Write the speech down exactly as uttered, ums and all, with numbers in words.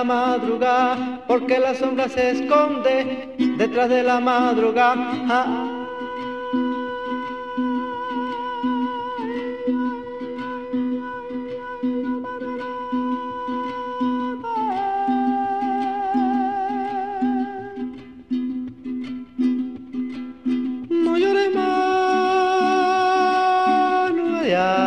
la madrugada, porque la sombra se esconde detrás de la madrugada. No llores más, no ya.